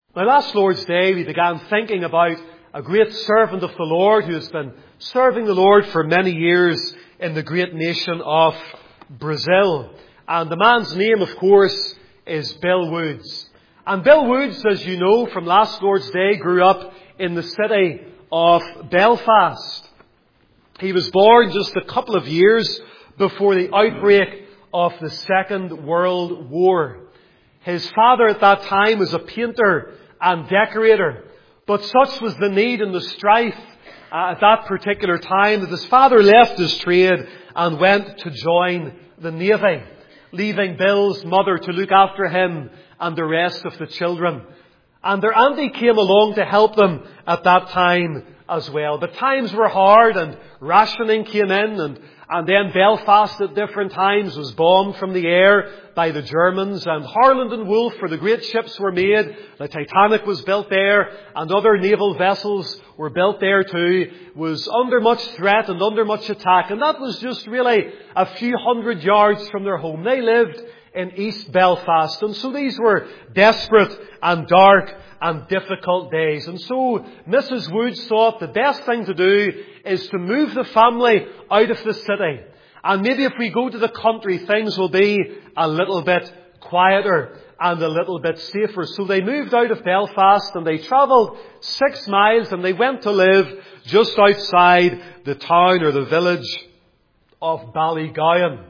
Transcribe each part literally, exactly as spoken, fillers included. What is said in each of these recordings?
Now, last Lord's Day, we began thinking about a great servant of the Lord who has been serving the Lord for many years in the great nation of Brazil. And the man's name, of course, is Bill Woods. And Bill Woods, as you know from last Lord's Day, grew up in the city of Belfast. He was born just a couple of years before the outbreak of the Second World War. His father at that time was a painter and decorator, but such was the need and the strife uh, at that particular time that his father left his trade and went to join the Navy, leaving Bill's mother to look after him and the rest of the children. And their auntie came along to help them at that time as well. But times were hard and rationing came in, and, and then Belfast at different times was bombed from the air by the Germans, and Harland and Wolff, where the great ships were made, the Titanic was built there, and other naval vessels were built there too, was under much threat and under much attack. And that was just really a few hundred yards from their home. They lived in East Belfast, and so these were desperate and dark and difficult days. And so Missus Woods thought the best thing to do is to move the family out of the city. And maybe if we go to the country, things will be a little bit quieter and a little bit safer. So they moved out of Belfast and they travelled six miles and they went to live just outside the town or the village of Ballygowan.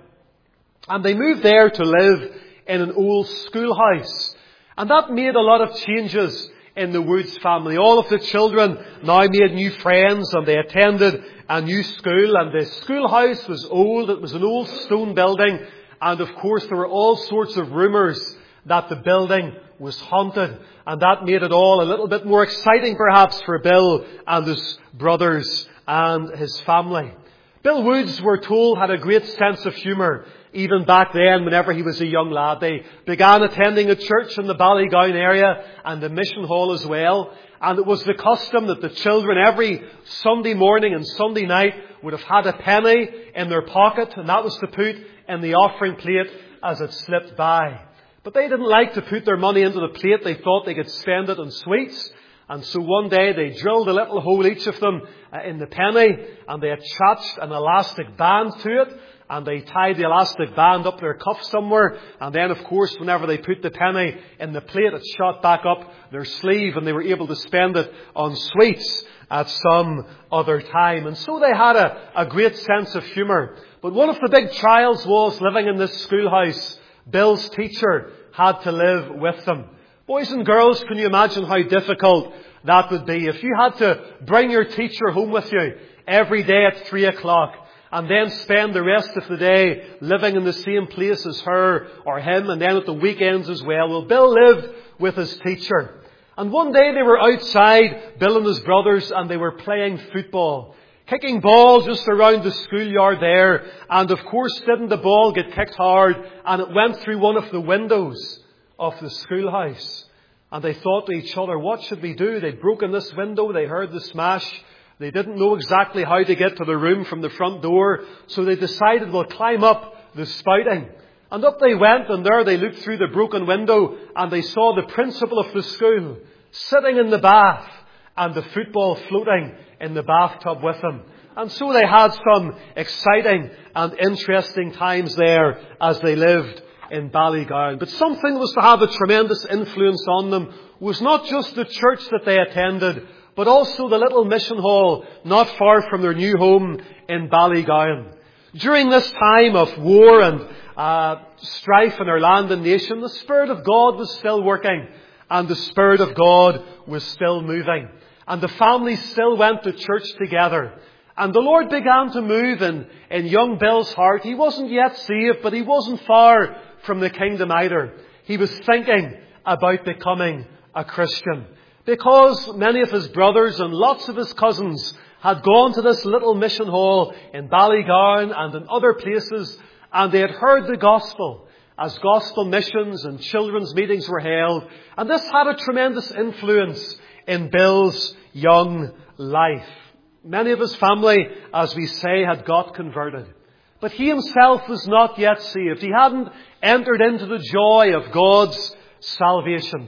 And they moved there to live in an old schoolhouse. And that made a lot of changes in the Woods family. All of the children now made new friends and they attended a new school. And the schoolhouse was old. It was an old stone building. And of course there were all sorts of rumours that the building was haunted. And that made it all a little bit more exciting perhaps for Bill and his brothers and his family. Bill Woods, we're told, had a great sense of humour. Even back then, whenever he was a young lad, they began attending a church in the Ballygowan area and the mission hall as well. And it was the custom that the children every Sunday morning and Sunday night would have had a penny in their pocket, and that was to put in the offering plate as it slipped by. But they didn't like to put their money into the plate. They thought they could spend it on sweets. And so one day they drilled a little hole, each of them, uh, in the penny, and they attached an elastic band to it. And they tied the elastic band up their cuff somewhere. And then, of course, whenever they put the penny in the plate, it shot back up their sleeve and they were able to spend it on sweets at some other time. And so they had a, a great sense of humour. But one of the big trials was living in this schoolhouse. Bill's teacher had to live with them. Boys and girls, can you imagine how difficult that would be? If you had to bring your teacher home with you every day at three o'clock, and then spend the rest of the day living in the same place as her or him, and then at the weekends as well. Well, Bill lived with his teacher. And one day they were outside, Bill and his brothers, and they were playing football. Kicking balls just around the schoolyard there. And of course, didn't the ball get kicked hard, and it went through one of the windows of the schoolhouse. And they thought to each other, what should we do? They'd broken this window, they heard the smash. They didn't know exactly how to get to the room from the front door, so they decided we'll climb up the spouting. And up they went, and there they looked through the broken window, and they saw the principal of the school sitting in the bath, and the football floating in the bathtub with him. And so they had some exciting and interesting times there as they lived in Ballygowan. But something was to have a tremendous influence on them was not just the church that they attended, but also the little mission hall not far from their new home in Ballygowan. During this time of war and uh, strife in our land and nation, the Spirit of God was still working and the Spirit of God was still moving. And the family still went to church together. And the Lord began to move in, in young Bill's heart. He wasn't yet saved, but he wasn't far from the kingdom either. He was thinking about becoming a Christian. Because many of his brothers and lots of his cousins had gone to this little mission hall in Ballygowan and in other places, and they had heard the gospel as gospel missions and children's meetings were held. And this had a tremendous influence in Bill's young life. Many of his family, as we say, had got converted. But he himself was not yet saved. He hadn't entered into the joy of God's salvation.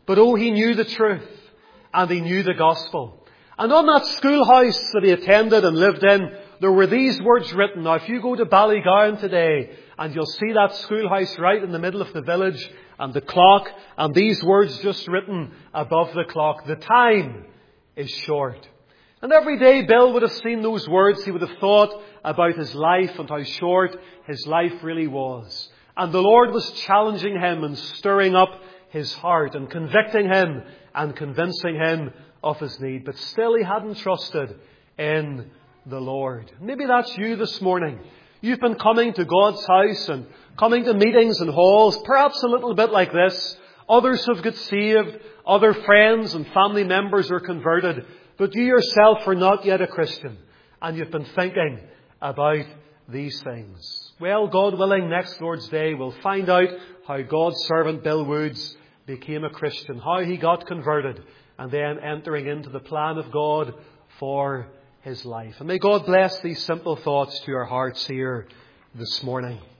But oh, he knew the truth, and he knew the gospel. And on that schoolhouse that he attended and lived in, there were these words written. Now, if you go to Ballygowan today, and you'll see that schoolhouse right in the middle of the village, and the clock, and these words just written above the clock: the time is short. And every day Bill would have seen those words, he would have thought about his life and how short his life really was. And the Lord was challenging him and stirring up his heart and convicting him and convincing him of his need. But still he hadn't trusted in the Lord. Maybe that's you this morning. You've been coming to God's house and coming to meetings and halls, perhaps a little bit like this. Others have got saved. Other friends and family members are converted. But you yourself are not yet a Christian. And you've been thinking about these things. Well, God willing, next Lord's Day we'll find out how God's servant Bill Woods became a Christian. How he got converted. And then entering into the plan of God for his life. And may God bless these simple thoughts to your hearts here this morning.